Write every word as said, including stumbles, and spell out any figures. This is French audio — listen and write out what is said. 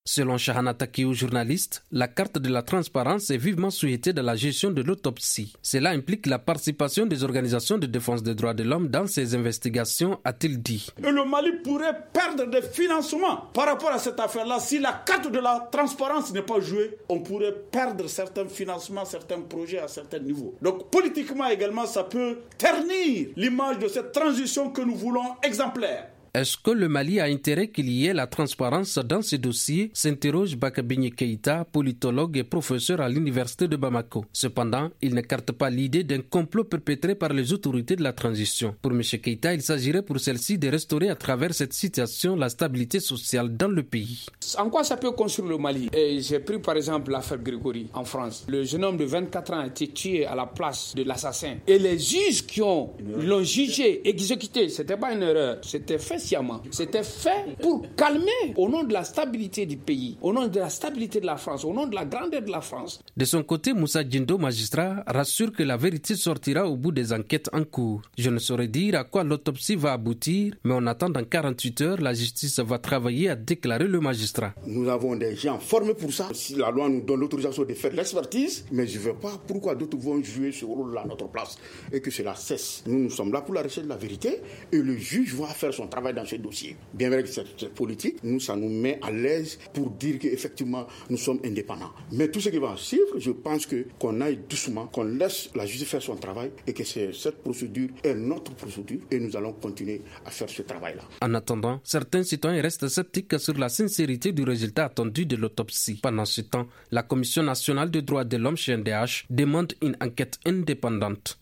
Selon Shahana Takiou, journaliste, la carte de la transparence est vivement souhaitée dans la gestion de l'autopsie. Cela implique la participation des organisations de défense des droits de l'homme dans ces investigations, a-t-il dit. Et le Mali pourrait perdre des financements par rapport à cette affaire-là. Si la carte de la transparence n'est pas jouée, on pourrait perdre certains financements, certains projets à certains niveaux. Donc politiquement également, ça peut ternir l'image de cette transition que nous voulons exemplaire. Est-ce que le Mali a intérêt qu'il y ait la transparence dans ces dossiers, s'interroge Bakabini Keïta, politologue et professeur à l'université de Bamako. Cependant, il n'écarte pas l'idée d'un complot perpétré par les autorités de la transition. Pour M. Keïta, il s'agirait pour celle-ci de restaurer à travers cette situation la stabilité sociale dans le pays. En quoi ça peut construire le Mali? Et j'ai pris par exemple l'affaire Grégory en France. Le jeune homme de vingt-quatre ans a été tué à la place de l'assassin. Et les juges qui ont, l'ont jugé, exécuté, c'était pas une erreur, c'était fait sciemment. C'était fait pour calmer au nom de la stabilité du pays, au nom de la stabilité de la France, au nom de la grandeur de la France. De son côté, Moussa Djindo, magistrat, rassure que la vérité sortira au bout des enquêtes en cours. Je ne saurais dire à quoi l'autopsie va aboutir, mais on attend dans quarante-huit heures, la justice va travailler à déclarer le magistrat. Nous avons des gens formés pour ça. Si la loi nous donne l'autorisation de faire l'expertise, mais je ne veux pas pourquoi d'autres vont jouer ce rôle-là à notre place et que cela cesse. Nous, nous sommes là pour la recherche de la vérité et le juge va faire son travail dans ce dossier. Bien vrai que c'est politique, nous, ça nous met à l'aise pour dire qu'effectivement, nous sommes indépendants. Mais tout ce qui va suivre, je pense que qu'on aille doucement, qu'on laisse la justice faire son travail et que c'est, cette procédure est notre procédure et nous allons continuer à faire ce travail-là. En attendant, certains citoyens restent sceptiques sur la sincérité du résultat attendu de l'autopsie. Pendant ce temps, la Commission nationale des droits de l'homme chez N D H demande une enquête indépendante.